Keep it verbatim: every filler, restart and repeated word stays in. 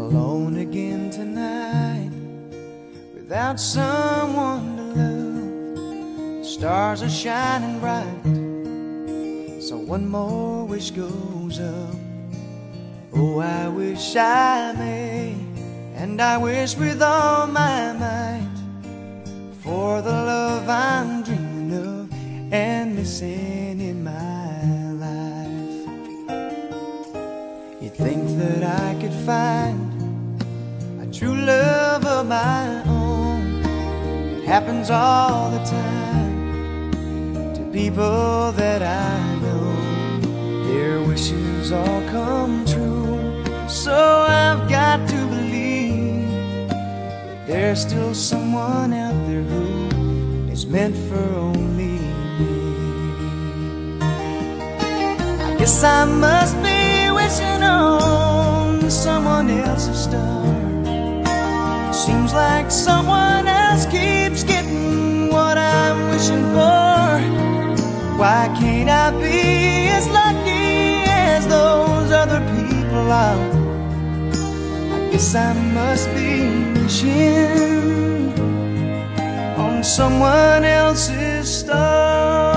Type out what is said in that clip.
alone again tonight, without someone to love. The stars are shining bright, so one more wish goes up. Oh, I wish I may, and I wish with all my might, for the love I'm dreaming of and missing in my life. You'd think that I could find a true love of my own. It happens all the time to people that I know. Their wishes all come true, so I've got to believe that there's still someone out there who is meant for only me. I guess I must be wishing on someone else's star. It seems like someone else keeps getting what I'm wishing for. Why can't I be as lucky as those other people are? I guess I must be wishing on someone else's star.